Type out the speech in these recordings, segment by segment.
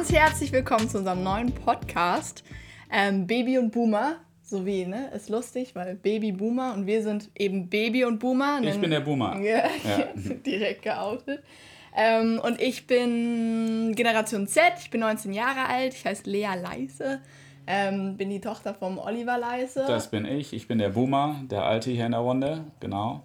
ganz herzlich willkommen zu unserem neuen Podcast Baby und Boomer. Sowie, ne? Ist lustig, weil Baby Boomer und wir sind eben Baby und Boomer. Ich bin der Boomer. Ja. Direkt geoutet. Und ich bin Generation Z, ich bin 19 Jahre alt, ich heiße Lea Leise, bin die Tochter vom Oliver Leise. Das bin ich bin der Boomer, der Alte hier in der Runde, genau.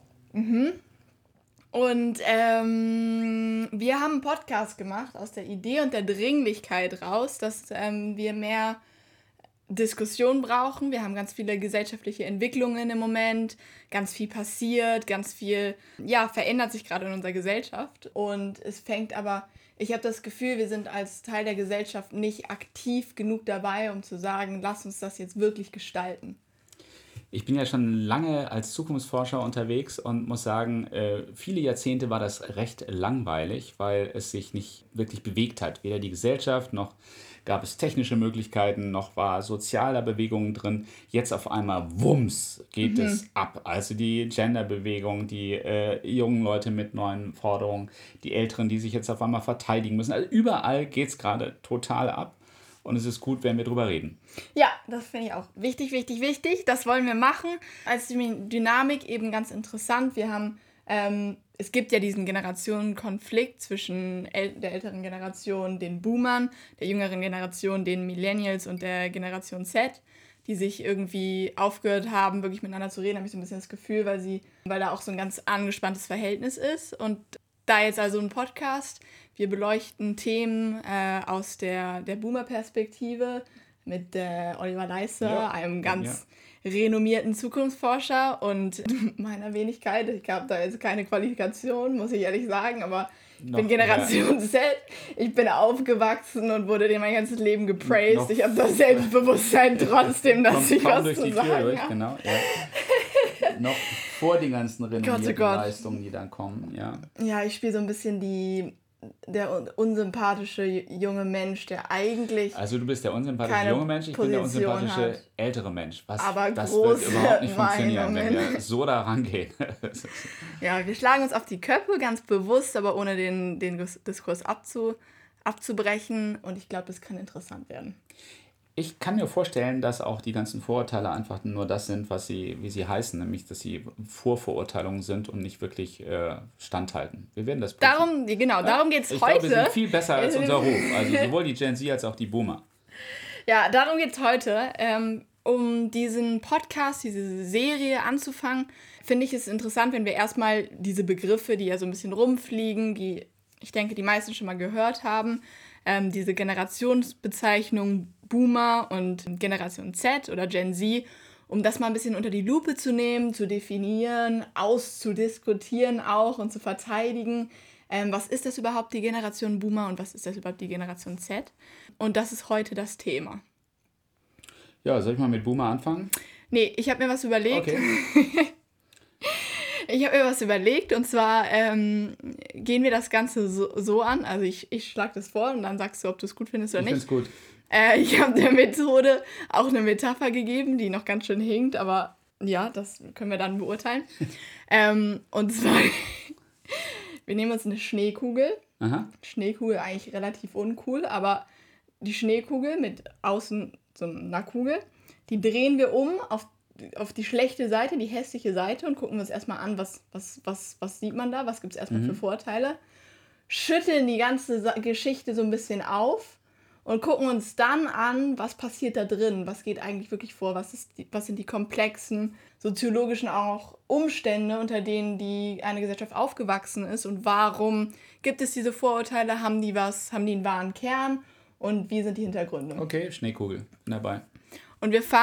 Und wir haben einen Podcast gemacht aus der Idee und der Dringlichkeit raus, dass wir mehr Diskussion brauchen. Wir haben ganz viele gesellschaftliche Entwicklungen im Moment, ganz viel passiert, ganz viel, verändert sich gerade in unserer Gesellschaft. Und es fängt aber, ich habe das Gefühl, wir sind als Teil der Gesellschaft nicht aktiv genug dabei, um zu sagen, lass uns das jetzt wirklich gestalten. Ich bin ja schon lange als Zukunftsforscher unterwegs und muss sagen, viele Jahrzehnte war das recht langweilig, weil es sich nicht wirklich bewegt hat. Weder die Gesellschaft, noch gab es technische Möglichkeiten, noch war sozialer Bewegungen drin. Jetzt auf einmal, wumms, geht es ab. Also die Genderbewegung, die jungen Leute mit neuen Forderungen, die Älteren, die sich jetzt auf einmal verteidigen müssen. Also überall geht es gerade total ab. Und es ist gut, wenn wir drüber reden. Ja, das finde ich auch wichtig. Das wollen wir machen. Als Dynamik eben ganz interessant. Wir haben, es gibt ja diesen Generationenkonflikt zwischen der älteren Generation, den Boomern, der jüngeren Generation, den Millennials und der Generation Z, die sich irgendwie aufgehört haben, wirklich miteinander zu reden, habe ich so ein bisschen das Gefühl, weil da auch so ein ganz angespanntes Verhältnis ist. Und da jetzt also ein Podcast, wir beleuchten Themen aus der Boomer-Perspektive mit Oliver Leise, einem ganz renommierten Zukunftsforscher und meiner Wenigkeit. Ich habe da jetzt keine Qualifikation, muss ich ehrlich sagen, aber ich bin Generation Z. Ich bin aufgewachsen und wurde mein ganzes Leben gepraised. Ich habe das Selbstbewusstsein trotzdem, dass ich was durch zu die sagen Tür durch, habe. Genau, ja. Noch vor den ganzen renommierten Leistungen, die dann kommen, ja. Ja, ich spiele so ein bisschen der unsympathische junge Mensch, der eigentlich Also du bist der unsympathische junge Mensch, ich bin der unsympathische ältere Mensch. Aber das wird überhaupt nicht funktionieren, Meinungen. wenn wir so da rangehen. Ja, wir schlagen uns auf die Köpfe, ganz bewusst, aber ohne den Diskurs abzubrechen. Und ich glaube, das kann interessant werden. Ich kann mir vorstellen, dass auch die ganzen Vorurteile einfach nur das sind, wie sie heißen, nämlich, dass sie Vorverurteilungen sind und nicht wirklich standhalten. Wir werden das prüfen. Darum geht es heute. Ich glaube, wir sind viel besser als unser Ruf, also sowohl die Gen Z als auch die Boomer. Ja, darum geht es heute. Um diesen Podcast, diese Serie anzufangen, finde ich es interessant, wenn wir erstmal diese Begriffe, die ja so ein bisschen rumfliegen, die ich denke, die meisten schon mal gehört haben, diese Generationsbezeichnung Boomer und Generation Z oder Gen Z, um das mal ein bisschen unter die Lupe zu nehmen, zu definieren, auszudiskutieren auch und zu verteidigen. Was ist das überhaupt, die Generation Boomer, und was ist das überhaupt, die Generation Z? Und das ist heute das Thema. Ja, soll ich mal mit Boomer anfangen? Nee, ich habe mir was überlegt. Okay. Ich habe mir was überlegt, und zwar gehen wir das Ganze so an. Also ich schlage das vor und dann sagst du, ob du es gut findest oder nicht. Ich finde es gut. Ich habe der Methode auch eine Metapher gegeben, die noch ganz schön hinkt, aber ja, das können wir dann beurteilen. Und zwar, wir nehmen uns eine Schneekugel. Aha. Schneekugel eigentlich relativ uncool, aber die Schneekugel mit außen so einer Kugel, die drehen wir um auf die schlechte Seite, die hässliche Seite, und gucken uns erstmal an, was sieht man da, was gibt es erstmal für Vorteile, schütteln die ganze Geschichte so ein bisschen auf und gucken uns dann an, was passiert da drin, was geht eigentlich wirklich vor, was sind die komplexen, soziologischen auch Umstände, unter denen eine Gesellschaft aufgewachsen ist, und warum gibt es diese Vorurteile, haben die einen wahren Kern und wie sind die Hintergründe. Okay, Schneekugel, bin dabei. Und wir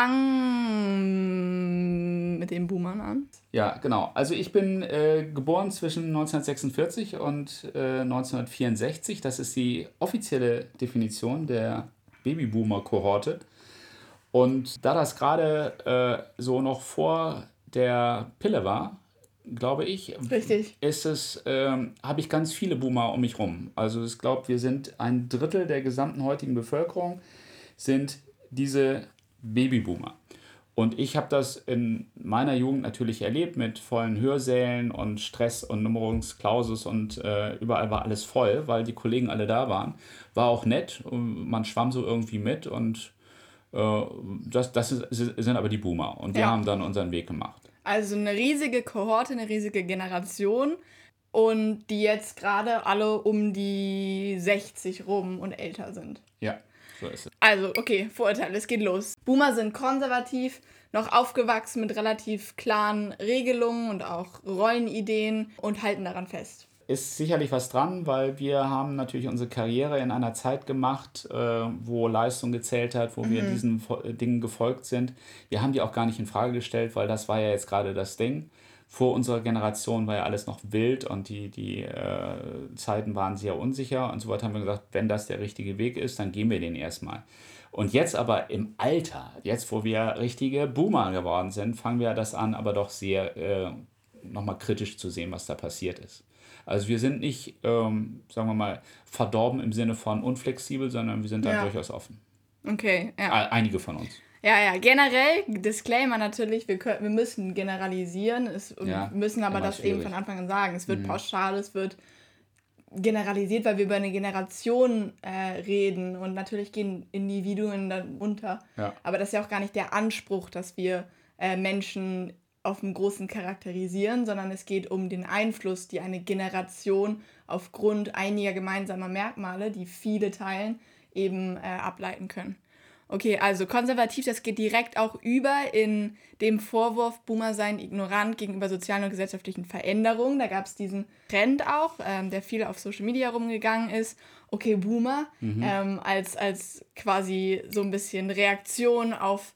fangen mit den Boomern an. Ja, genau. Also ich bin geboren zwischen 1946 und 1964. Das ist die offizielle Definition der Babyboomer-Kohorte. Und da das gerade so noch vor der Pille war, glaube ich, Richtig. habe ich ganz viele Boomer um mich rum. Also ich glaube, wir sind 1/3 der gesamten heutigen Bevölkerung sind diese Babyboomer. Und ich habe das in meiner Jugend natürlich erlebt mit vollen Hörsälen und Stress und Numerus Clausus und überall war alles voll, weil die Kollegen alle da waren. War auch nett, und man schwamm so irgendwie mit und sind aber die Boomer und wir Ja. haben dann unseren Weg gemacht. Also eine riesige Kohorte, eine riesige Generation und die jetzt gerade alle um die 60 rum und älter sind. Ja, so ist es. Also, okay, Vorurteile, es geht los. Boomer sind konservativ, noch aufgewachsen mit relativ klaren Regelungen und auch Rollenideen und halten daran fest. Ist sicherlich was dran, weil wir haben natürlich unsere Karriere in einer Zeit gemacht, wo Leistung gezählt hat, wo wir diesen Dingen gefolgt sind. Wir haben die auch gar nicht in Frage gestellt, weil das war ja jetzt gerade das Ding. Vor unserer Generation war ja alles noch wild und die Zeiten waren sehr unsicher. Und so weit haben wir gesagt, wenn das der richtige Weg ist, dann gehen wir den erstmal. Und jetzt aber im Alter, jetzt wo wir richtige Boomer geworden sind, fangen wir das an, aber doch sehr nochmal kritisch zu sehen, was da passiert ist. Also wir sind nicht, sagen wir mal, verdorben im Sinne von unflexibel, sondern wir sind da durchaus offen. Okay, ja. Einige von uns. Ja, generell, Disclaimer natürlich, wir müssen generalisieren, wir müssen aber das eben von Anfang an sagen. Es wird pauschal, es wird generalisiert, weil wir über eine Generation reden und natürlich gehen Individuen dann unter. Ja. Aber das ist ja auch gar nicht der Anspruch, dass wir Menschen auf dem Großen charakterisieren, sondern es geht um den Einfluss, die eine Generation aufgrund einiger gemeinsamer Merkmale, die viele teilen, eben ableiten können. Okay, also konservativ, das geht direkt auch über in dem Vorwurf, Boomer seien ignorant gegenüber sozialen und gesellschaftlichen Veränderungen. Da gab es diesen Trend auch, der viel auf Social Media rumgegangen ist. Okay, Boomer, als quasi so ein bisschen Reaktion auf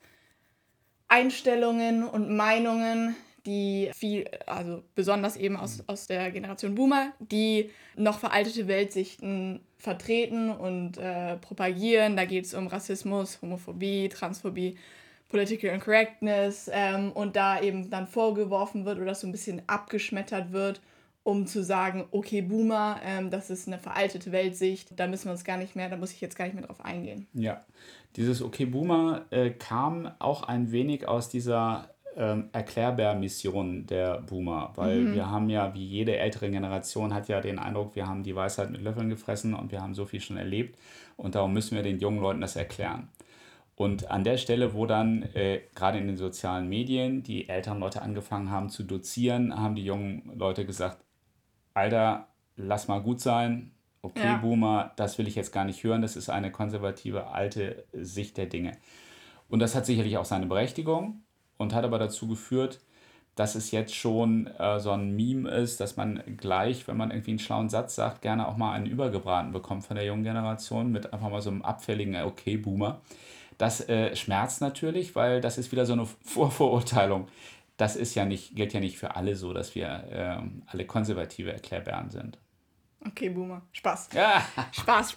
Einstellungen und Meinungen, die also besonders eben aus der Generation Boomer, die noch veraltete Weltsichten vertreten und propagieren. Da geht es um Rassismus, Homophobie, Transphobie, Political Incorrectness und da eben dann vorgeworfen wird oder so ein bisschen abgeschmettert wird, um zu sagen, okay, Boomer, das ist eine veraltete Weltsicht, da muss ich jetzt gar nicht mehr drauf eingehen. Ja, dieses Okay Boomer kam auch ein wenig aus dieser Erklärbär-Mission der Boomer, weil wir haben ja, wie jede ältere Generation, hat ja den Eindruck, wir haben die Weisheit mit Löffeln gefressen und wir haben so viel schon erlebt und darum müssen wir den jungen Leuten das erklären. Und an der Stelle, wo dann gerade in den sozialen Medien die älteren Leute angefangen haben zu dozieren, haben die jungen Leute gesagt, Alter, lass mal gut sein, okay, Boomer, das will ich jetzt gar nicht hören, das ist eine konservative, alte Sicht der Dinge. Und das hat sicherlich auch seine Berechtigung und hat aber dazu geführt, dass es jetzt schon so ein Meme ist, dass man gleich, wenn man irgendwie einen schlauen Satz sagt, gerne auch mal einen übergebraten bekommt von der jungen Generation mit einfach mal so einem abfälligen Okay, Boomer. Das schmerzt natürlich, weil das ist wieder so eine Vorverurteilung. Das ist gilt ja nicht für alle so, dass wir alle konservative Erklärbären sind. Okay, Boomer. Spaß. Ja. Spaß.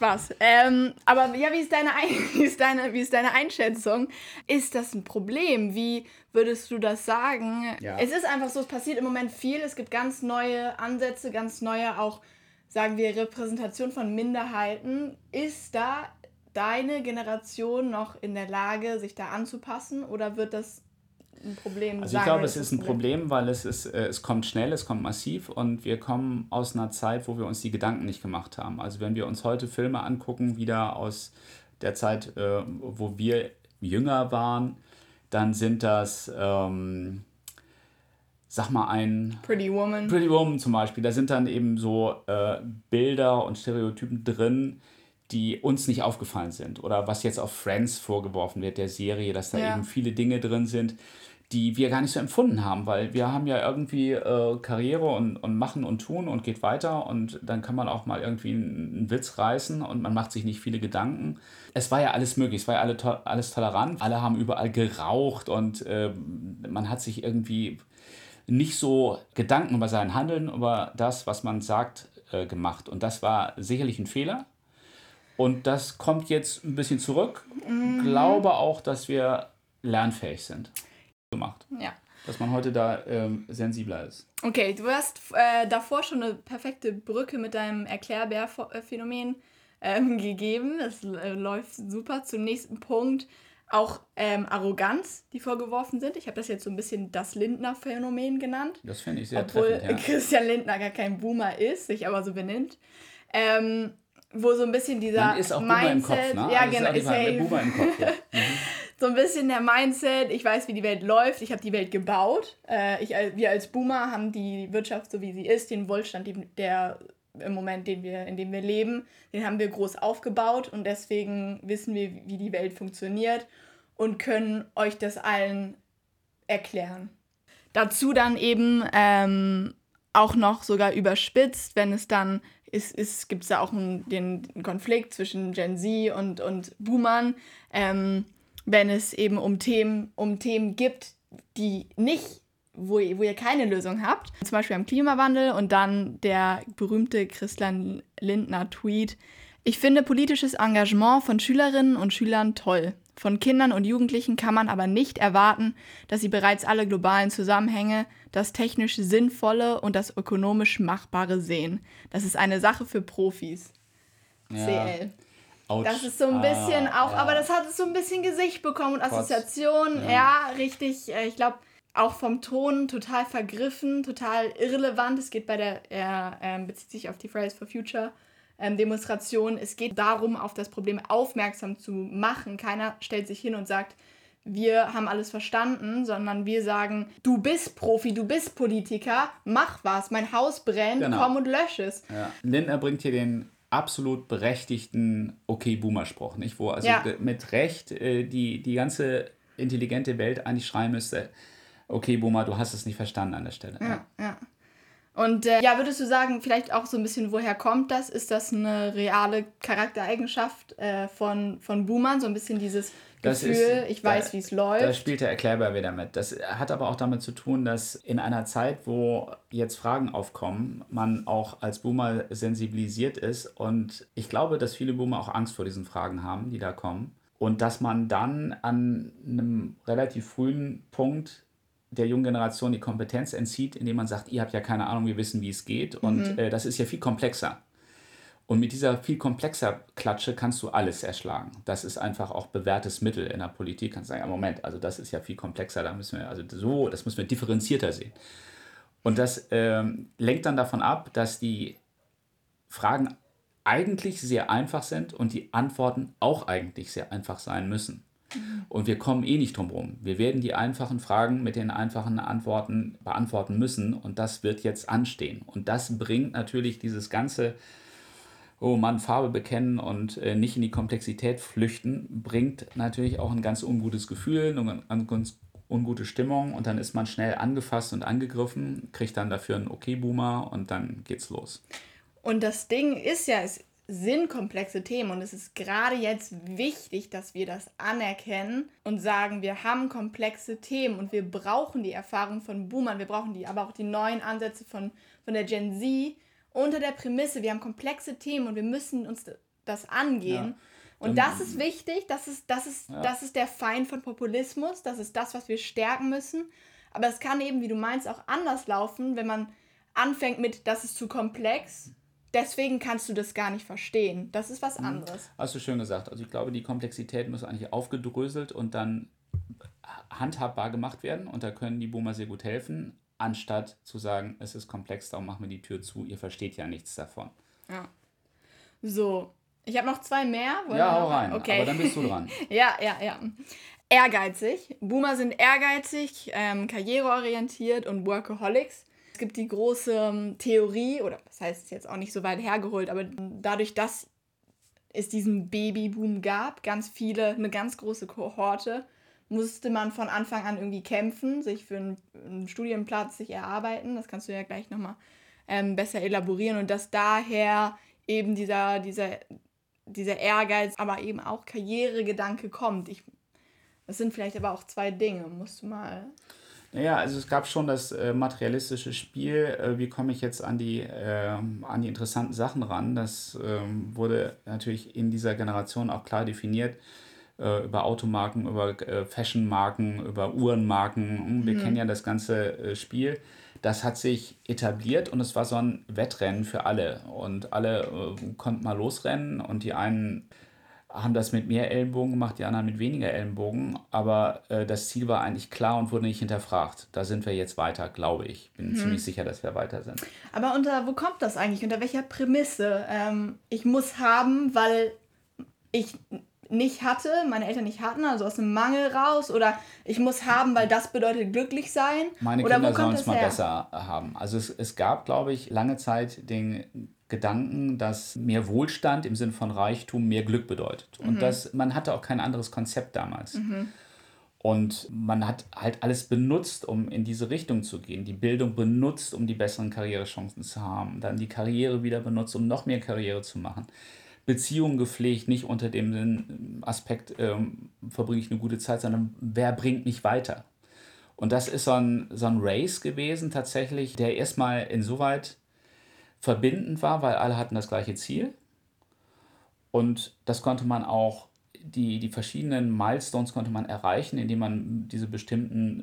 Aber ja, wie ist deine Einschätzung? Ist das ein Problem? Wie würdest du das sagen? Ja. Es ist einfach so, es passiert im Moment viel. Es gibt ganz neue Ansätze, ganz neue auch, sagen wir, Repräsentation von Minderheiten. Ist da deine Generation noch in der Lage, sich da anzupassen? Oder wird das ein Problem sein? Also ich glaube, es ist ein Problem, weil es kommt schnell, es kommt massiv und wir kommen aus einer Zeit, wo wir uns die Gedanken nicht gemacht haben. Also wenn wir uns heute Filme angucken, wieder aus der Zeit, wo wir jünger waren, dann sind das, sag mal, ein Pretty Woman. Pretty Woman zum Beispiel. Da sind dann eben so Bilder und Stereotypen drin, die uns nicht aufgefallen sind. Oder was jetzt auf Friends vorgeworfen wird, der Serie, dass da eben viele Dinge drin sind, die wir gar nicht so empfunden haben, weil wir haben ja irgendwie Karriere und machen und tun und geht weiter und dann kann man auch mal irgendwie einen Witz reißen und man macht sich nicht viele Gedanken. Es war ja alles möglich, es war ja alles tolerant, alle haben überall geraucht und man hat sich irgendwie nicht so Gedanken über sein Handeln, über das, was man sagt, gemacht. Und das war sicherlich ein Fehler. Und das kommt jetzt ein bisschen zurück. Glaube auch, dass wir lernfähig sind. Gemacht. Ja. Dass man heute da sensibler ist. Okay, du hast davor schon eine perfekte Brücke mit deinem Erklärbär-Phänomen gegeben. Das läuft super. Zum nächsten Punkt. Auch Arroganz, die vorgeworfen sind. Ich habe das jetzt so ein bisschen das Lindner-Phänomen genannt. Das finde ich sehr obwohl treffend, ja. Christian Lindner gar kein Boomer ist, sich aber so benimmt. Wo so ein bisschen dieser Man ist auch Boomer im Kopf, Mindset, ne? ja, Also genau, ist auch Boomer im Kopf, ja. so ein bisschen der Mindset, ich weiß, wie die Welt läuft, ich habe die Welt gebaut. Wir als Boomer haben die Wirtschaft, so wie sie ist, den Wohlstand, der im Moment, in dem wir leben, den haben wir groß aufgebaut und deswegen wissen wir, wie die Welt funktioniert und können euch das allen erklären. Dazu dann eben auch noch sogar überspitzt, wenn es dann gibt es da auch den Konflikt zwischen Gen Z und Boomern, wenn es eben um Themen gibt, die nicht, wo ihr keine Lösung habt, zum Beispiel am Klimawandel und dann der berühmte Christian Lindner-Tweet: Ich finde politisches Engagement von Schülerinnen und Schülern toll. Von Kindern und Jugendlichen kann man aber nicht erwarten, dass sie bereits alle globalen Zusammenhänge, das technisch Sinnvolle und das ökonomisch Machbare sehen. Das ist eine Sache für Profis. Ja. CL. Ouch. Das ist so ein bisschen auch, ja. aber das hat so ein bisschen Gesicht bekommen und Assoziation. Ja. Ja, richtig. Ich glaube, auch vom Ton total vergriffen, total irrelevant. Es geht bezieht sich auf die Fridays for Future Demonstration. Es geht darum, auf das Problem aufmerksam zu machen. Keiner stellt sich hin und sagt, wir haben alles verstanden, sondern wir sagen, du bist Profi, du bist Politiker, mach was, mein Haus brennt, komm und lösch es. Ja. Lindner bringt hier den absolut berechtigten Okay-Boomer-Spruch, nicht? Wo also mit Recht die ganze intelligente Welt eigentlich schreien müsste, okay, Boomer, du hast es nicht verstanden an der Stelle. Ja. Und würdest du sagen, vielleicht auch so ein bisschen, woher kommt das? Ist das eine reale Charaktereigenschaft von Boomern? So ein bisschen dieses Gefühl, ich weiß, wie es läuft. Da spielt der Erklärbär wieder mit. Das hat aber auch damit zu tun, dass in einer Zeit, wo jetzt Fragen aufkommen, man auch als Boomer sensibilisiert ist. Und ich glaube, dass viele Boomer auch Angst vor diesen Fragen haben, die da kommen. Und dass man dann an einem relativ frühen Punkt der jungen Generation die Kompetenz entzieht, indem man sagt, ihr habt ja keine Ahnung, wir wissen, wie es geht. Und das ist ja viel komplexer. Und mit dieser viel komplexer Klatsche kannst du alles erschlagen. Das ist einfach auch bewährtes Mittel in der Politik. Kannst sagen, ja, Moment, also das ist ja viel komplexer, das müssen wir differenzierter sehen. Und das lenkt dann davon ab, dass die Fragen eigentlich sehr einfach sind und die Antworten auch eigentlich sehr einfach sein müssen. Und wir kommen nicht drum rum. Wir werden die einfachen Fragen mit den einfachen Antworten beantworten müssen und das wird jetzt anstehen. Und das bringt natürlich dieses ganze, oh Mann, Farbe bekennen und nicht in die Komplexität flüchten, bringt natürlich auch ein ganz ungutes Gefühl, eine ganz ungute Stimmung und dann ist man schnell angefasst und angegriffen, kriegt dann dafür einen Okay-Boomer und dann geht's los. Und das Ding ist ja, es sind komplexe Themen und es ist gerade jetzt wichtig, dass wir das anerkennen und sagen, wir haben komplexe Themen und wir brauchen die Erfahrung von Boomern, wir brauchen aber auch die neuen Ansätze von der Gen Z unter der Prämisse, wir haben komplexe Themen und wir müssen uns das angehen. Ja. Und das ist wichtig, das ist der Feind von Populismus, das ist das, was wir stärken müssen. Aber es kann eben, wie du meinst, auch anders laufen, wenn man anfängt mit, das ist zu komplex. Deswegen kannst du das gar nicht verstehen. Das ist was anderes. Hast du schön gesagt. Also ich glaube, die Komplexität muss eigentlich aufgedröselt und dann handhabbar gemacht werden. Und da können die Boomer sehr gut helfen, anstatt zu sagen, es ist komplex, darum machen wir die Tür zu. Ihr versteht ja nichts davon. Ja. So, ich habe noch 2 mehr. Hau rein. Okay. Aber dann bist du dran. Ja. Ehrgeizig. Boomer sind ehrgeizig, karriereorientiert und Workaholics. Es gibt die große Theorie, oder das heißt jetzt auch nicht so weit hergeholt, aber dadurch, dass es diesen Babyboom gab, eine ganz große Kohorte, musste man von Anfang an irgendwie kämpfen, sich für einen Studienplatz sich erarbeiten. Das kannst du ja gleich nochmal besser elaborieren. Und dass daher eben dieser Ehrgeiz, aber eben auch Karrieregedanke kommt. Das sind vielleicht aber auch 2 Dinge, musst du mal... Naja, also es gab schon das materialistische Spiel, wie komme ich jetzt an die interessanten Sachen ran. Das wurde natürlich in dieser Generation auch klar definiert, über Automarken, über Fashionmarken, über Uhrenmarken. Wir kennen ja das ganze Spiel. Das hat sich etabliert und es war so ein Wettrennen für alle. Und alle konnten mal losrennen und die einen haben das mit mehr Ellenbogen gemacht, die anderen mit weniger Ellenbogen. Aber das Ziel war eigentlich klar und wurde nicht hinterfragt. Da sind wir jetzt weiter, glaube ich. Bin ziemlich sicher, dass wir weiter sind. Aber wo kommt das eigentlich? Unter welcher Prämisse? Ich muss haben, weil ich nicht hatte, meine Eltern nicht hatten, also aus einem Mangel raus, oder ich muss haben, weil das bedeutet glücklich sein? Meine oder Kinder wo kommt sollen das es mal her? besser haben. Also es gab, glaube ich, lange Zeit den Gedanken, dass mehr Wohlstand im Sinne von Reichtum mehr Glück bedeutet. Und man hatte auch kein anderes Konzept damals. Und man hat halt alles benutzt, um in diese Richtung zu gehen. Die Bildung benutzt, um die besseren Karrierechancen zu haben. Dann die Karriere wieder benutzt, um noch mehr Karriere zu machen. Beziehungen gepflegt, nicht unter dem Aspekt, verbringe ich eine gute Zeit, sondern wer bringt mich weiter? Und das ist so ein Race gewesen tatsächlich, der erstmal insoweit verbindend war, weil alle hatten das gleiche Ziel. Und das konnte man auch, die verschiedenen Milestones konnte man erreichen, indem man diese bestimmten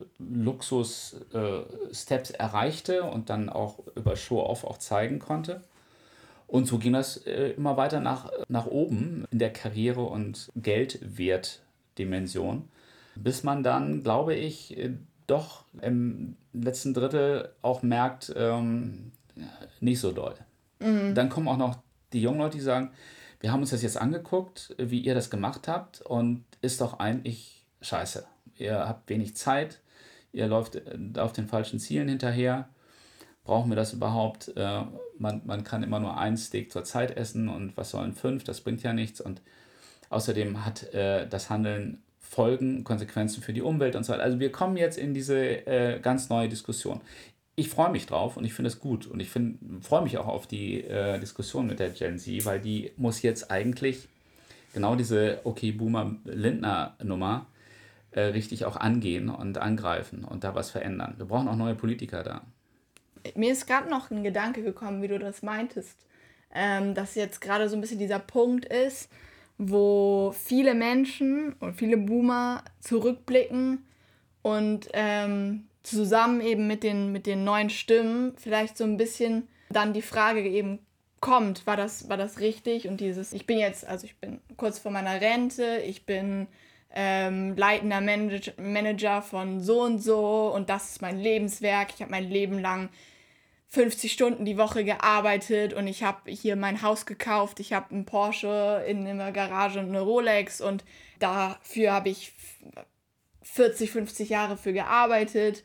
Luxus-Steps erreichte und dann auch über Show-Off auch zeigen konnte. Und so ging das immer weiter nach oben in der Karriere- und Geldwertdimension, bis man dann, glaube ich, doch im letzten Drittel auch merkt, nicht so doll. Dann kommen auch noch die jungen Leute, die sagen, wir haben uns das jetzt angeguckt, wie ihr das gemacht habt und ist doch eigentlich scheiße. Ihr habt wenig Zeit, ihr läuft auf den falschen Zielen hinterher. Brauchen wir das überhaupt? Man kann immer nur ein Steak zur Zeit essen und was sollen 5? Das bringt ja nichts. Und außerdem hat das Handeln Folgen, Konsequenzen für die Umwelt und so weiter. Also wir kommen jetzt in diese ganz neue Diskussion. Ich freue mich drauf und ich finde es gut. Und ich freue mich auch auf die Diskussion mit der Gen Z, weil die muss jetzt eigentlich genau diese Boomer-Lindner-Nummer richtig auch angehen und angreifen und da was verändern. Wir brauchen auch neue Politiker da. Mir ist gerade noch ein Gedanke gekommen, wie du das meintest, dass jetzt gerade so ein bisschen dieser Punkt ist, wo viele Menschen und viele Boomer zurückblicken und zusammen eben mit den neuen Stimmen vielleicht so ein bisschen dann die Frage eben kommt, war das richtig? Und ich bin kurz vor meiner Rente, ich bin leitender Manager von so und das ist mein Lebenswerk. Ich habe mein Leben lang 50 Stunden die Woche gearbeitet und ich habe hier mein Haus gekauft, ich habe einen Porsche in der Garage und eine Rolex und dafür habe ich 40, 50 Jahre für gearbeitet,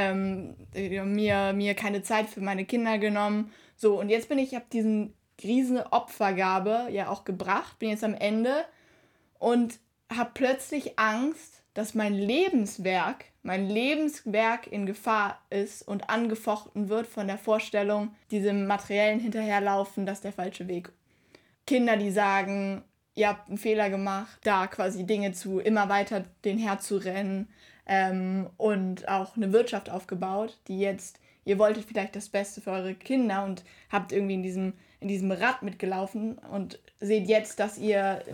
mir keine Zeit für meine Kinder genommen. So, und jetzt ich habe diesen riesen Opfergabe ja auch gebracht, bin jetzt am Ende und habe plötzlich Angst, dass mein Lebenswerk in Gefahr ist und angefochten wird von der Vorstellung, diesem materiellen Hinterherlaufen, das ist der falsche Weg. Kinder, die sagen, ihr habt einen Fehler gemacht, da quasi Dinge immer weiter den herzurennen und auch eine Wirtschaft aufgebaut, die jetzt, ihr wolltet vielleicht das Beste für eure Kinder und habt irgendwie in diesem Rad mitgelaufen und seht jetzt, dass ihr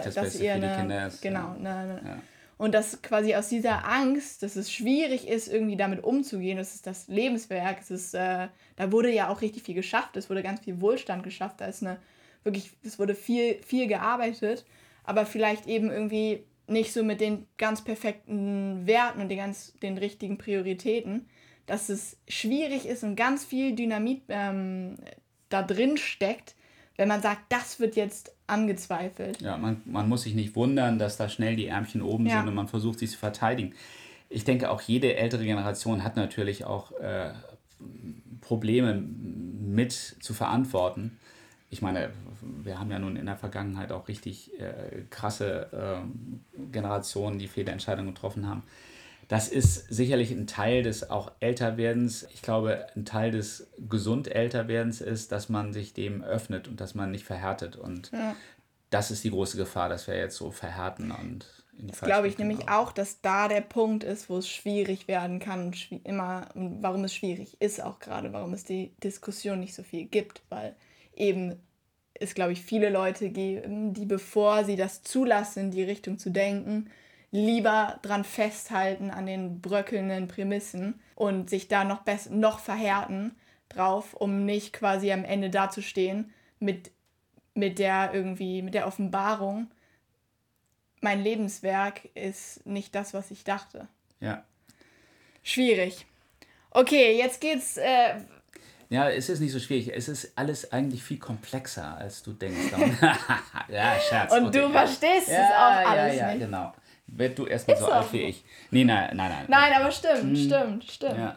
und dass quasi aus dieser Angst, dass es schwierig ist, irgendwie damit umzugehen, das ist das Lebenswerk, da wurde ja auch richtig viel geschafft, es wurde ganz viel Wohlstand geschafft, es wurde viel, viel gearbeitet, aber vielleicht eben irgendwie nicht so mit den ganz perfekten Werten und den richtigen Prioritäten, dass es schwierig ist und ganz viel Dynamit da drin steckt, wenn man sagt, das wird jetzt angezweifelt. Ja, man muss sich nicht wundern, dass da schnell die Ärmchen oben sind und man versucht, sich zu verteidigen. Ich denke, auch jede ältere Generation hat natürlich auch Probleme mit zu verantworten. Ich meine, wir haben ja nun in der Vergangenheit auch richtig krasse Generationen, die Fehlentscheidungen getroffen haben. Das ist sicherlich ein Teil des auch Älterwerdens. Ich glaube, ein Teil des gesund Älterwerdens ist, dass man sich dem öffnet und dass man nicht verhärtet. Und das ist die große Gefahr, dass wir jetzt so verhärten und in die falsche Richtung. Glaube ich nämlich auch, dass da der Punkt ist, wo es schwierig werden kann und warum es schwierig ist auch gerade, warum es die Diskussion nicht so viel gibt, weil eben es, glaube ich, viele Leute geben, die, bevor sie das zulassen, in die Richtung zu denken, lieber dran festhalten an den bröckelnden Prämissen und sich da noch verhärten drauf, um nicht quasi am Ende dazustehen mit der Offenbarung, mein Lebenswerk ist nicht das, was ich dachte. Ja. Schwierig. Okay, jetzt geht's... Ja, es ist nicht so schwierig. Es ist alles eigentlich viel komplexer, als du denkst. Ja, Scherz. Und okay, du ja. verstehst es auch alles ja, nicht. genau. Werd du erstmal so Ist alt auch wie so. ich. Nee, nein. Nein, aber stimmt. Ja.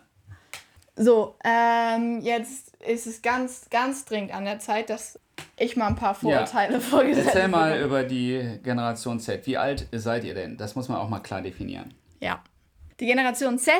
So, jetzt ist es ganz, ganz dringend an der Zeit, dass ich mal ein paar Vorurteile vorgesetzt Erzähl mal bekomme. über die Generation Z. Wie alt seid ihr denn? Das muss man auch mal klar definieren. Ja. Die Generation Z,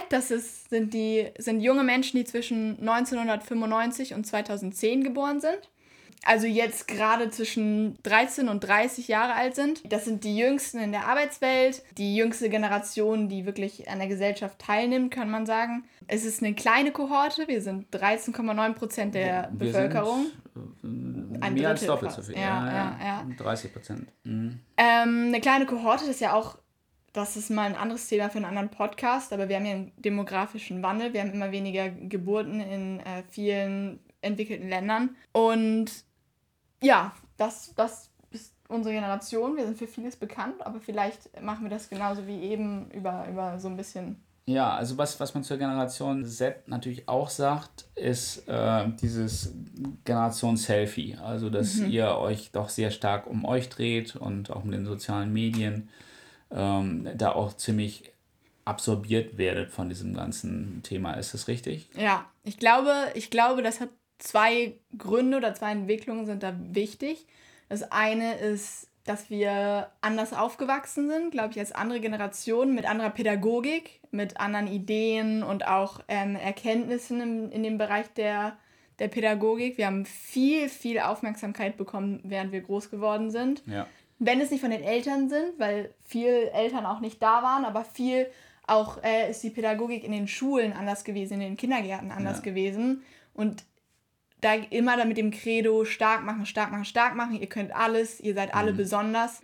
sind junge Menschen, die zwischen 1995 und 2010 geboren sind. Also jetzt gerade zwischen 13 und 30 Jahre alt sind. Das sind die Jüngsten in der Arbeitswelt, die jüngste Generation, die wirklich an der Gesellschaft teilnimmt, kann man sagen. Es ist eine kleine Kohorte, wir sind 13,9% der Bevölkerung. Ein mehr als doppelt so viel. Ja. 30%. Eine kleine Kohorte, das ist mal ein anderes Thema für einen anderen Podcast, aber wir haben ja einen demografischen Wandel, wir haben immer weniger Geburten in vielen entwickelten Ländern und ja, das ist unsere Generation, wir sind für vieles bekannt, aber vielleicht machen wir das genauso wie eben über so ein bisschen... Ja, also was man zur Generation Z natürlich auch sagt, ist dieses Generation Selfie. Also, dass ihr euch doch sehr stark um euch dreht und auch mit den sozialen Medien da auch ziemlich absorbiert werdet von diesem ganzen Thema. Ist das richtig? Ja, ich glaube, das hat zwei Gründe oder zwei Entwicklungen sind da wichtig. Das eine ist, dass wir anders aufgewachsen sind, glaube ich, als andere Generationen, mit anderer Pädagogik, mit anderen Ideen und auch Erkenntnissen in dem Bereich der Pädagogik. Wir haben viel, viel Aufmerksamkeit bekommen, während wir groß geworden sind. Ja. Wenn es nicht von den Eltern sind, weil viele Eltern auch nicht da waren, aber viel auch ist die Pädagogik in den Schulen anders gewesen, in den Kindergärten anders gewesen. Und da immer mit dem Credo stark machen, ihr könnt alles, ihr seid alle besonders.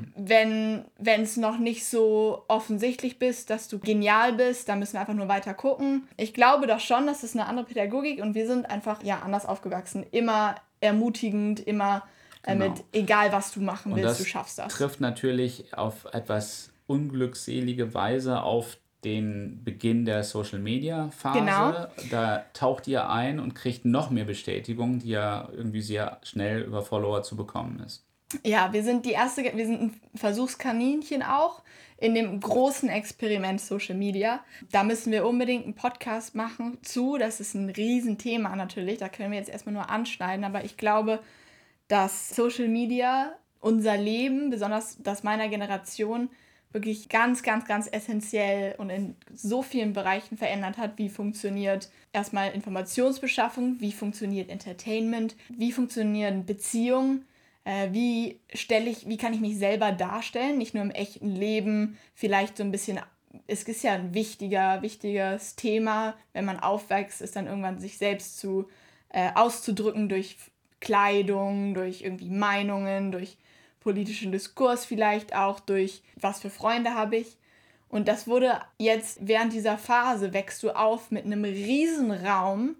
Wenn es noch nicht so offensichtlich bist, dass du genial bist, dann müssen wir einfach nur weiter gucken. Ich glaube doch schon, dass es eine andere Pädagogik und wir sind einfach anders aufgewachsen. Immer ermutigend, immer mit egal was du machen willst, du schaffst das. Das trifft natürlich auf etwas unglückselige Weise auf den Beginn der Social-Media-Phase. Genau. Da taucht ihr ein und kriegt noch mehr Bestätigung, die ja irgendwie sehr schnell über Follower zu bekommen ist. Ja, wir sind ein Versuchskaninchen auch in dem großen Experiment Social Media. Da müssen wir unbedingt einen Podcast machen zu. Das ist ein Riesenthema natürlich. Da können wir jetzt erstmal nur anschneiden. Aber ich glaube, dass Social Media unser Leben, besonders das meiner Generation, wirklich ganz, ganz, ganz essentiell und in so vielen Bereichen verändert hat. Wie funktioniert erstmal Informationsbeschaffung, wie funktioniert Entertainment, wie funktionieren Beziehungen, wie kann ich mich selber darstellen, nicht nur im echten Leben, vielleicht so ein bisschen, es ist ja ein wichtiges Thema, wenn man aufwächst, ist dann irgendwann sich selbst auszudrücken durch Kleidung, durch irgendwie Meinungen, durch politischen Diskurs vielleicht auch, durch was für Freunde habe ich. Und das wurde jetzt, während dieser Phase wächst du auf mit einem Riesenraum,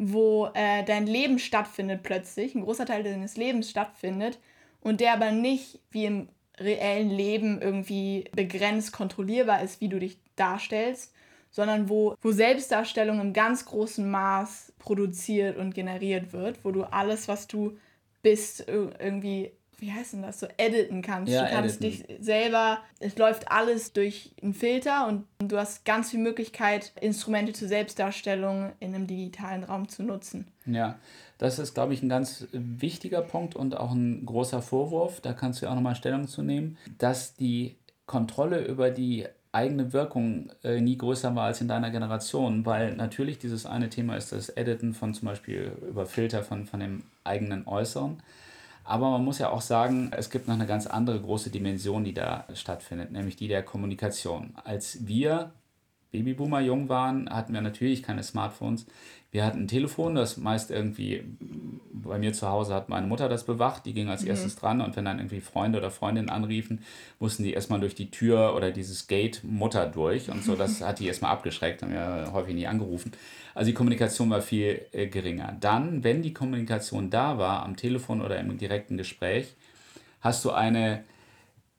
wo dein Leben stattfindet plötzlich, ein großer Teil deines Lebens stattfindet und der aber nicht wie im reellen Leben irgendwie begrenzt kontrollierbar ist, wie du dich darstellst, sondern wo Selbstdarstellung im ganz großen Maß produziert und generiert wird, wo du alles, was du bist, irgendwie, wie heißt denn das, so editen kannst. Ja, du kannst editen. dich selber, es läuft alles durch einen Filter und du hast ganz viel Möglichkeit, Instrumente zur Selbstdarstellung in einem digitalen Raum zu nutzen. Ja, das ist, glaube ich, ein ganz wichtiger Punkt und auch ein großer Vorwurf, da kannst du auch nochmal Stellung zu nehmen, dass die Kontrolle über die eigene Wirkung nie größer war als in deiner Generation, weil natürlich dieses eine Thema ist das Editen von zum Beispiel über Filter von dem eigenen Äußeren. Aber man muss ja auch sagen, es gibt noch eine ganz andere große Dimension, die da stattfindet, nämlich die der Kommunikation. Als wir Babyboomer jung waren, hatten wir natürlich keine Smartphones. Wir hatten ein Telefon, das meist irgendwie, bei mir zu Hause hat meine Mutter das bewacht, die ging als erstes dran und wenn dann irgendwie Freunde oder Freundinnen anriefen, mussten die erstmal durch die Tür oder dieses Gate Mutter durch und so, das hat die erstmal abgeschreckt, haben wir häufig nie angerufen. Also die Kommunikation war viel geringer. Dann, wenn die Kommunikation da war, am Telefon oder im direkten Gespräch, hast du eine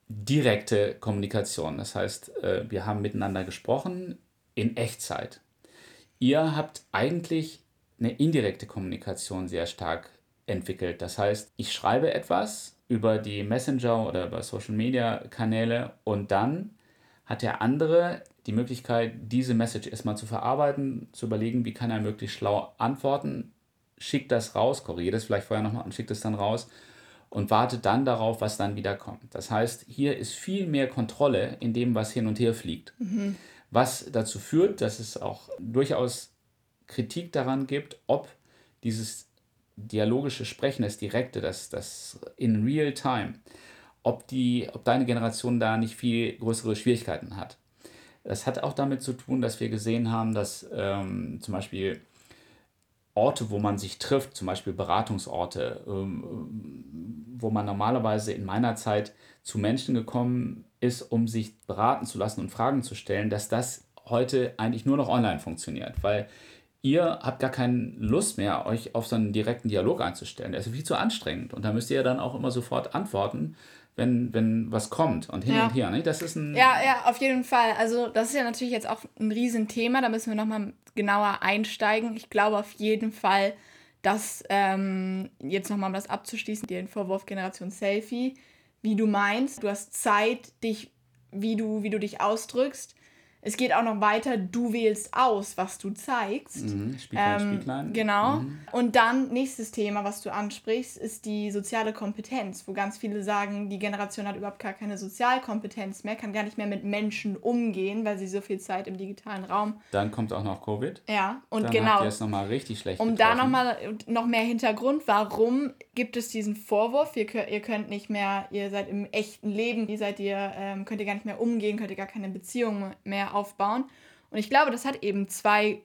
direkte Kommunikation. Das heißt, wir haben miteinander gesprochen in Echtzeit. Ihr habt eigentlich eine indirekte Kommunikation sehr stark entwickelt. Das heißt, ich schreibe etwas über die Messenger oder über Social-Media-Kanäle und dann hat der andere die Möglichkeit, diese Message erstmal zu verarbeiten, zu überlegen, wie kann er möglichst schlau antworten, schickt das raus, korrigiert es vielleicht vorher nochmal und schickt es dann raus und wartet dann darauf, was dann wieder kommt. Das heißt, hier ist viel mehr Kontrolle in dem, was hin und her fliegt. Was dazu führt, dass es auch durchaus Kritik daran gibt, ob dieses dialogische Sprechen, das Direkte, das in real time, ob deine Generation da nicht viel größere Schwierigkeiten hat. Das hat auch damit zu tun, dass wir gesehen haben, dass zum Beispiel Orte, wo man sich trifft, zum Beispiel Beratungsorte, wo man normalerweise in meiner Zeit zu Menschen gekommen ist, um sich beraten zu lassen und Fragen zu stellen, dass das heute eigentlich nur noch online funktioniert, weil ihr habt gar keine Lust mehr, euch auf so einen direkten Dialog einzustellen. Der ist viel zu anstrengend und da müsst ihr ja dann auch immer sofort antworten, wenn was kommt und hin und Ja. her. Nicht? Das ist ein Ja, auf jeden Fall. Also das ist ja natürlich jetzt auch ein Riesenthema, da müssen wir nochmal genauer einsteigen. Ich glaube auf jeden Fall, dass jetzt nochmal um das abzuschließen, den Vorwurf Generation Selfie, wie du meinst, du hast Zeit, wie du dich ausdrückst. Es geht auch noch weiter, du wählst aus, was du zeigst. Spieglein. Genau. Und dann, nächstes Thema, was du ansprichst, ist die soziale Kompetenz, wo ganz viele sagen, die Generation hat überhaupt gar keine Sozialkompetenz mehr, kann gar nicht mehr mit Menschen umgehen, weil sie so viel Zeit im digitalen Raum. Dann kommt auch noch Covid. Ja, und dann genau. habt ihr es nochmal richtig schlecht Um getroffen. da nochmal noch mehr Hintergrund, warum gibt es diesen Vorwurf, ihr könnt nicht mehr, ihr seid im echten Leben, könnt ihr gar nicht mehr umgehen, könnt ihr gar keine Beziehung mehr aufbauen. Und ich glaube, das hat eben zwei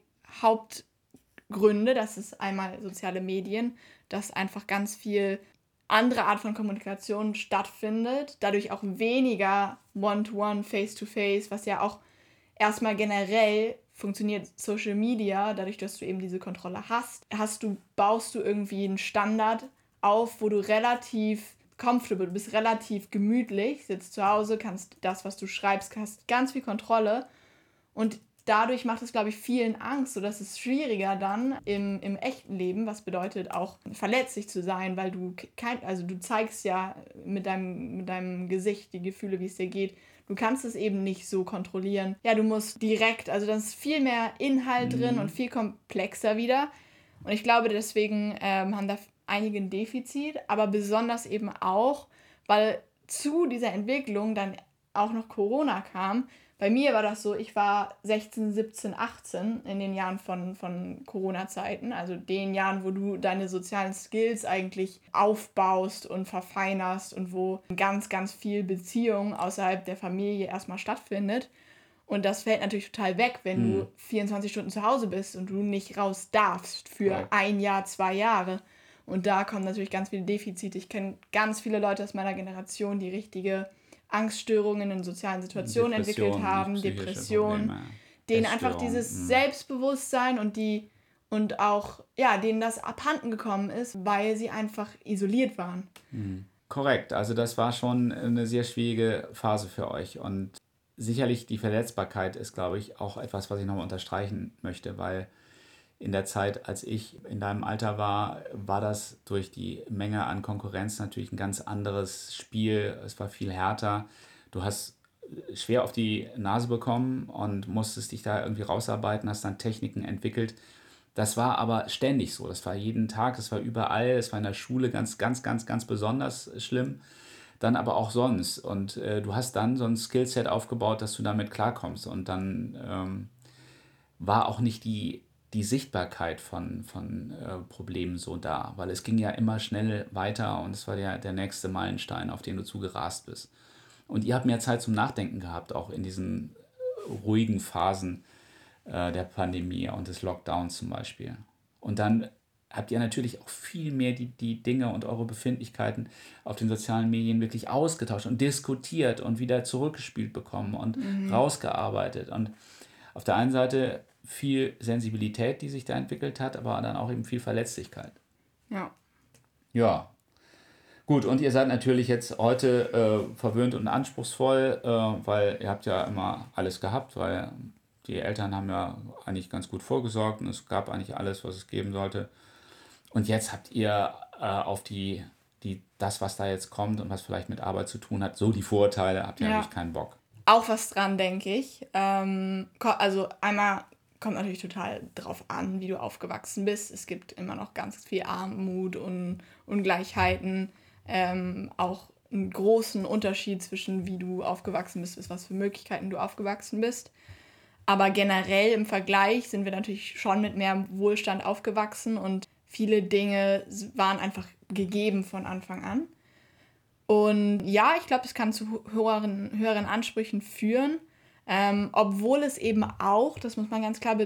Hauptgründe. Das ist einmal soziale Medien, dass einfach ganz viel andere Art von Kommunikation stattfindet, dadurch auch weniger One-to-One, Face-to-Face, was ja auch erstmal generell funktioniert Social Media, dadurch, dass du eben diese Kontrolle baust du irgendwie einen Standard auf, wo du relativ comfortable, du bist relativ gemütlich, sitzt zu Hause, kannst das, was du schreibst, hast ganz viel Kontrolle und dadurch macht es, glaube ich, vielen Angst, sodass es schwieriger dann im echten Leben, was bedeutet auch verletzlich zu sein, weil du du zeigst ja mit deinem Gesicht die Gefühle, wie es dir geht. Du kannst es eben nicht so kontrollieren. Ja, du musst direkt, also da ist viel mehr Inhalt drin und viel komplexer wieder. Und ich glaube, deswegen haben da einige ein Defizit, aber besonders eben auch, weil zu dieser Entwicklung dann auch noch Corona kam. Bei mir war das so, ich war 16, 17, 18 in den Jahren von Corona-Zeiten, also den Jahren, wo du deine sozialen Skills eigentlich aufbaust und verfeinerst und wo ganz, ganz viel Beziehung außerhalb der Familie erstmal stattfindet. Und das fällt natürlich total weg, wenn du 24 Stunden zu Hause bist und du nicht raus darfst für ein Jahr, 2 Jahre. Und da kommen natürlich ganz viele Defizite. Ich kenne ganz viele Leute aus meiner Generation, die richtige Angststörungen in sozialen Situationen entwickelt haben, Depressionen, denen einfach dieses Selbstbewusstsein und auch, ja, denen das abhanden gekommen ist, weil sie einfach isoliert waren. Korrekt, also das war schon eine sehr schwierige Phase für euch und sicherlich die Verletzbarkeit ist, glaube ich, auch etwas, was ich nochmal unterstreichen möchte, weil in der Zeit, als ich in deinem Alter war das durch die Menge an Konkurrenz natürlich ein ganz anderes Spiel. Es war viel härter. Du hast schwer auf die Nase bekommen und musstest dich da irgendwie rausarbeiten, hast dann Techniken entwickelt. Das war aber ständig so. Das war jeden Tag, das war überall, das war in der Schule ganz, ganz, ganz, ganz besonders schlimm. Dann aber auch sonst. Und du hast dann so ein Skillset aufgebaut, dass du damit klarkommst. Und dann war auch nicht die Sichtbarkeit von Problemen so da, weil es ging ja immer schnell weiter und es war der nächste Meilenstein, auf den du zugerast bist. Und ihr habt mehr Zeit zum Nachdenken gehabt, auch in diesen ruhigen Phasen der Pandemie und des Lockdowns zum Beispiel. Und dann habt ihr natürlich auch viel mehr die Dinge und eure Befindlichkeiten auf den sozialen Medien wirklich ausgetauscht und diskutiert und wieder zurückgespielt bekommen und rausgearbeitet. Und auf der einen Seite viel Sensibilität, die sich da entwickelt hat, aber dann auch eben viel Verletzlichkeit. Ja. Ja. Gut, und ihr seid natürlich jetzt heute verwöhnt und anspruchsvoll, weil ihr habt ja immer alles gehabt, weil die Eltern haben ja eigentlich ganz gut vorgesorgt und es gab eigentlich alles, was es geben sollte. Und jetzt habt ihr auf das, was da jetzt kommt und was vielleicht mit Arbeit zu tun hat, so die Vorurteile, habt ihr Ja. eigentlich keinen Bock. Auch was dran, denke ich. Also einmal kommt natürlich total drauf an, wie du aufgewachsen bist. Es gibt immer noch ganz viel Armut und Ungleichheiten. Auch einen großen Unterschied zwischen wie du aufgewachsen bist, bis was für Möglichkeiten du aufgewachsen bist. Aber generell im Vergleich sind wir natürlich schon mit mehr Wohlstand aufgewachsen und viele Dinge waren einfach gegeben von Anfang an. Und ja, ich glaube, es kann zu höheren Ansprüchen führen, obwohl es eben auch, das muss man ganz klar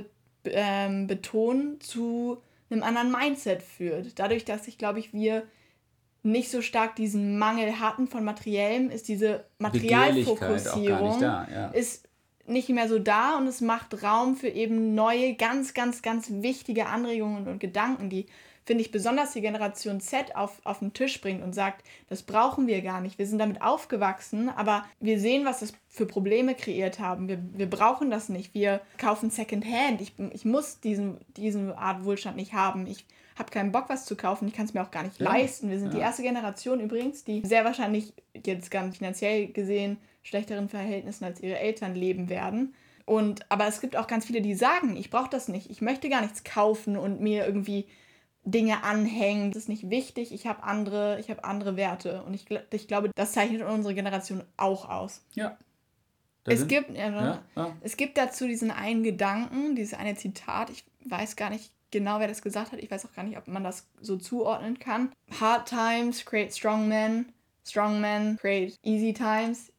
betonen, zu einem anderen Mindset führt. Dadurch, dass wir nicht so stark diesen Mangel hatten von Materiellem, ist diese Materialfokussierung ist nicht mehr so da und es macht Raum für eben neue, ganz, ganz, ganz wichtige Anregungen und Gedanken, die, finde ich, besonders die Generation Z auf den Tisch bringt und sagt, das brauchen wir gar nicht. Wir sind damit aufgewachsen, aber wir sehen, was das für Probleme kreiert haben. Wir brauchen das nicht. Wir kaufen Secondhand. Ich muss diese Art Wohlstand nicht haben. Ich habe keinen Bock, was zu kaufen. Ich kann es mir auch gar nicht leisten. Wir sind die erste Generation übrigens, die sehr wahrscheinlich jetzt ganz finanziell gesehen schlechteren Verhältnissen als ihre Eltern leben werden. Aber es gibt auch ganz viele, die sagen, ich brauche das nicht. Ich möchte gar nichts kaufen und mir irgendwie Dinge anhängen. Das ist nicht wichtig. Ich habe andere Werte. Und ich glaube, das zeichnet unsere Generation auch aus. Ja. Es gibt dazu diesen einen Gedanken, dieses eine Zitat. Ich weiß gar nicht genau, wer das gesagt hat. Ich weiß auch gar nicht, ob man das so zuordnen kann. Hard times create strong men create easy times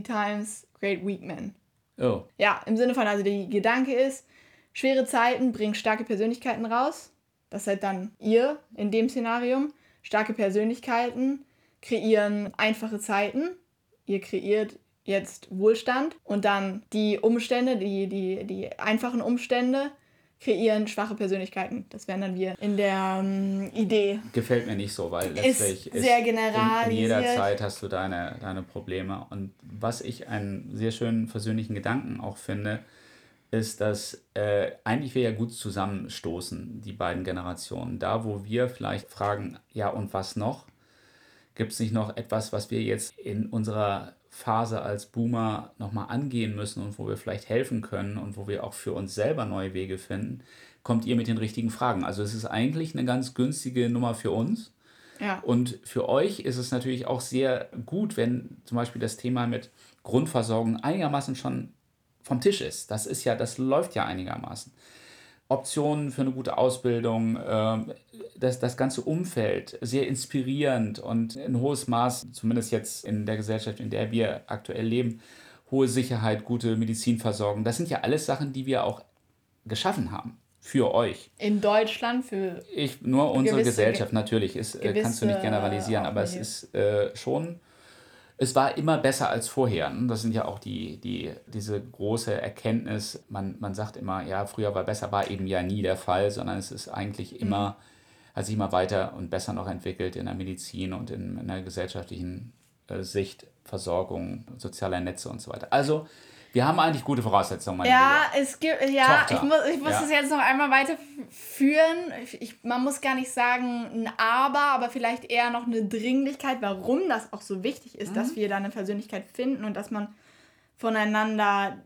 create weak men. Oh. Ja, im Sinne von, also der Gedanke ist, schwere Zeiten bringen starke Persönlichkeiten raus. Das seid dann ihr in dem Szenarium. Starke Persönlichkeiten kreieren einfache Zeiten. Ihr kreiert jetzt Wohlstand. Und dann die Umstände, die einfachen Umstände kreieren schwache Persönlichkeiten. Das wären dann wir in der Idee. Gefällt mir nicht so, weil letztlich ist sehr generalisiert. In jeder Zeit hast du deine Probleme. Und was ich einen sehr schönen versöhnlichen Gedanken auch finde, ist, dass eigentlich wir ja gut zusammenstoßen, die beiden Generationen. Da, wo wir vielleicht fragen, ja und was noch? Gibt es nicht noch etwas, was wir jetzt in unserer Phase als Boomer nochmal angehen müssen und wo wir vielleicht helfen können und wo wir auch für uns selber neue Wege finden, kommt ihr mit den richtigen Fragen. Also es ist eigentlich eine ganz günstige Nummer für uns. Ja. Und für euch ist es natürlich auch sehr gut, wenn zum Beispiel das Thema mit Grundversorgung einigermaßen schon vom Tisch ist. Das läuft ja einigermaßen. Optionen für eine gute Ausbildung, das ganze Umfeld sehr inspirierend und ein hohes Maß, zumindest jetzt in der Gesellschaft, in der wir aktuell leben, hohe Sicherheit, gute Medizinversorgung. Das sind ja alles Sachen, die wir auch geschaffen haben für euch. In Deutschland für nur unsere Gesellschaft natürlich, kannst du nicht generalisieren, aber es ist schon... Es war immer besser als vorher. Das sind ja auch diese große Erkenntnis. Man sagt immer, ja, früher war besser, war eben ja nie der Fall, sondern es ist eigentlich immer, hat sich immer weiter und besser noch entwickelt in der Medizin und in der gesellschaftlichen Sicht, Versorgung, sozialer Netze und so weiter. Also, wir haben eigentlich gute Voraussetzungen, meine Liebe. Ich muss das jetzt noch einmal weiterführen. Man muss gar nicht sagen ein aber vielleicht eher noch eine Dringlichkeit, warum das auch so wichtig ist, dass wir da eine Persönlichkeit finden und dass man voneinander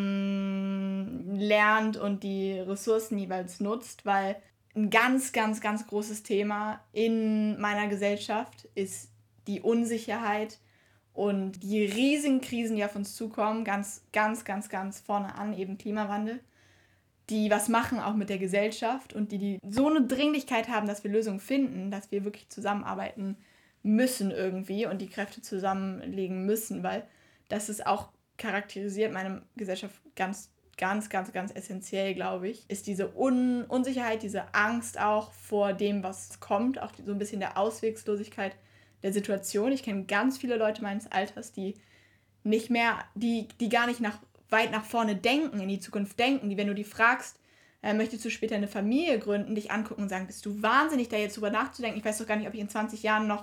lernt und die Ressourcen jeweils nutzt, weil ein ganz, ganz, ganz großes Thema in meiner Gesellschaft ist die Unsicherheit und die riesigen Krisen, die auf uns zukommen, ganz, ganz, ganz, ganz vorne an, eben Klimawandel, die was machen auch mit der Gesellschaft und die so eine Dringlichkeit haben, dass wir Lösungen finden, dass wir wirklich zusammenarbeiten müssen irgendwie und die Kräfte zusammenlegen müssen, weil das ist auch charakterisiert meine Gesellschaft ganz, ganz, ganz, ganz essentiell, glaube ich, ist diese Unsicherheit, diese Angst auch vor dem, was kommt, auch so ein bisschen der Auswegslosigkeit der Situation. Ich kenne ganz viele Leute meines Alters, die nicht mehr, die gar nicht weit nach vorne denken, in die Zukunft denken, die, wenn du die fragst, möchtest du später eine Familie gründen, dich angucken und sagen, bist du wahnsinnig, da jetzt drüber nachzudenken? Ich weiß doch gar nicht, ob ich in 20 Jahren noch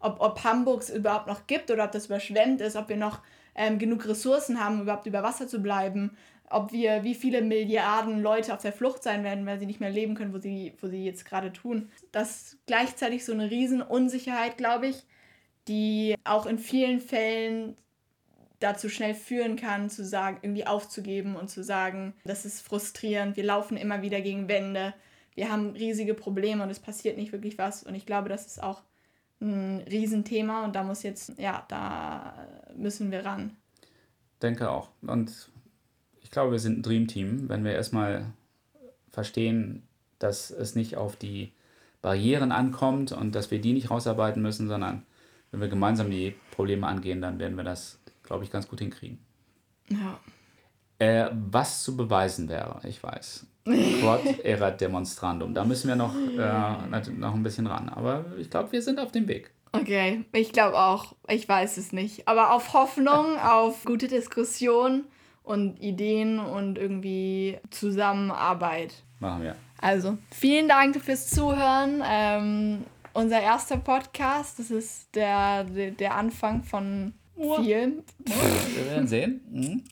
ob Hamburg es überhaupt noch gibt oder ob das überschwemmt ist, ob wir noch genug Ressourcen haben, überhaupt über Wasser zu bleiben, wie viele Milliarden Leute auf der Flucht sein werden, weil sie nicht mehr leben können, wo sie jetzt gerade tun. Das ist gleichzeitig so eine riesen Unsicherheit, glaube ich, die auch in vielen Fällen dazu schnell führen kann, zu sagen, irgendwie aufzugeben und zu sagen, das ist frustrierend, wir laufen immer wieder gegen Wände, wir haben riesige Probleme und es passiert nicht wirklich was. Und ich glaube, das ist auch ein Riesenthema und da müssen wir ran. Denke auch. Und ich glaube, wir sind ein Dreamteam, wenn wir erstmal verstehen, dass es nicht auf die Barrieren ankommt und dass wir die nicht rausarbeiten müssen, sondern wenn wir gemeinsam die Probleme angehen, dann werden wir das, glaube ich, ganz gut hinkriegen. Ja. Was zu beweisen wäre, ich weiß. Quod erat demonstrandum. Da müssen wir noch ein bisschen ran. Aber ich glaube, wir sind auf dem Weg. Okay, ich glaube auch. Ich weiß es nicht. Aber auf Hoffnung, auf gute Diskussion und Ideen und irgendwie Zusammenarbeit. Machen wir. Also, vielen Dank fürs Zuhören. Unser erster Podcast, das ist der Anfang von viel. Wir werden sehen.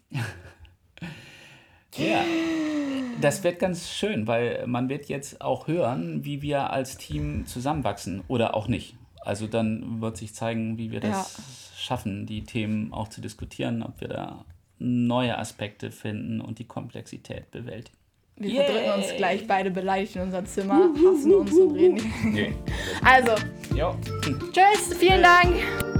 Ja, das wird ganz schön, weil man wird jetzt auch hören, wie wir als Team zusammenwachsen oder auch nicht. Also dann wird sich zeigen, wie wir das schaffen, die Themen auch zu diskutieren, ob wir da neue Aspekte finden und die Komplexität bewältigen. Wir verdrücken uns gleich beide beleidigt in unser Zimmer, hassen uns und reden nicht. Nee. Also, Jo. tschüss, vielen Dank.